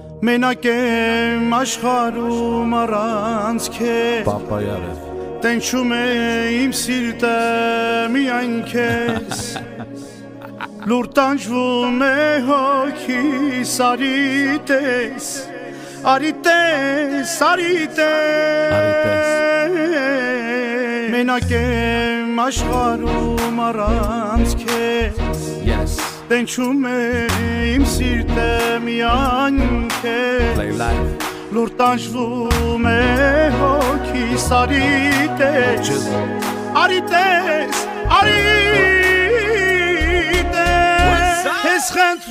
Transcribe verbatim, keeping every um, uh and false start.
Մենակ եմ աշխարհում առանց քեզ Պապայարը Տենչում է իմ սիրտը միայն քեզ Լուր տանջվում է հոգիս արի տես Արի տես, արի տես Մենակ եմ աշխարհում առանց քեզ Yes Տենչում է իմ սիրտը միայն քեզ Լուր տանջվում է հոգիս արի տես Արի տես, արի տես